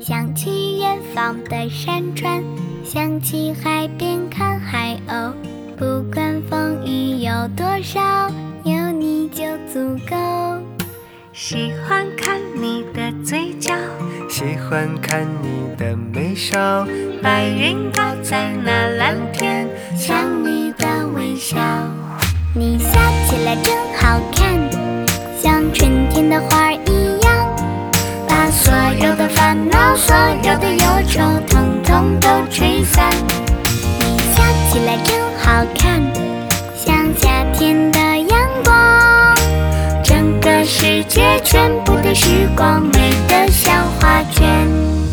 想起远方的山川，想起海边看海鸥。不管风雨有多少，有你就足够。 喜欢看你的嘴角， 喜欢看你的眉梢， 白云挂在那蓝天， 像你的微笑。你笑起来真好看，像春天的花一样，把所有的烦恼，所有的忧愁，统统都吹散。你笑起来真好看，像夏天的阳光，整个世界全部的时光，美得像画卷。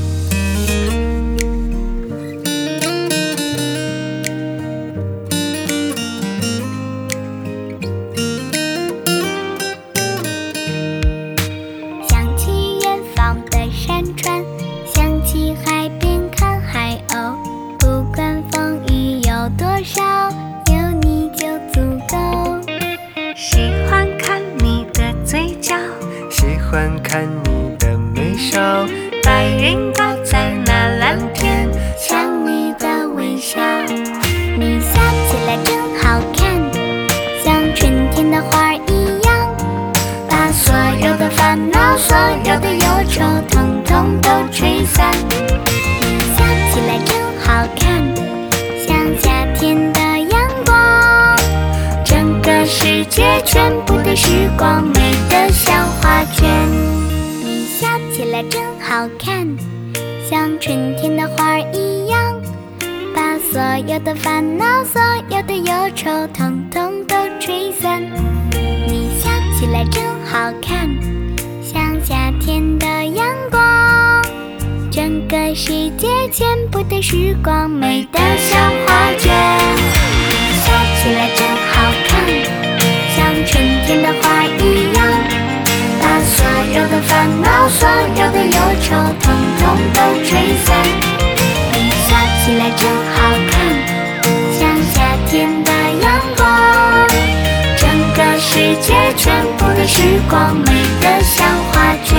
想起远方的山川，想起海边看海鸥。不管风雨有多少，有你就足够。 喜欢看你的嘴角， 喜欢看你的眉梢， 白云挂在那蓝天， 像你的微笑。你笑起来真好看，像春天的花一样，把所有的烦恼，所有的忧愁，统统都吹散。你笑起来真好看，像夏天的阳光，整个世界全部的时光，美得像画卷。你笑起来真好看，像春天的花一样，把所有的烦恼，所有的忧愁，统统都吹散。你笑起来真好看，像夏天的阳光，整个世界全部的时光，美得像画卷。你笑起来真好看，像春天的花一样，把所有的烦恼，所有的忧愁，统统都吹散。你笑起来真好看，像夏天的阳光，整个世界全部的时光，美得像画卷。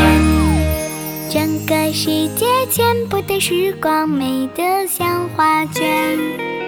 整个世界全部的时光，美得像画卷。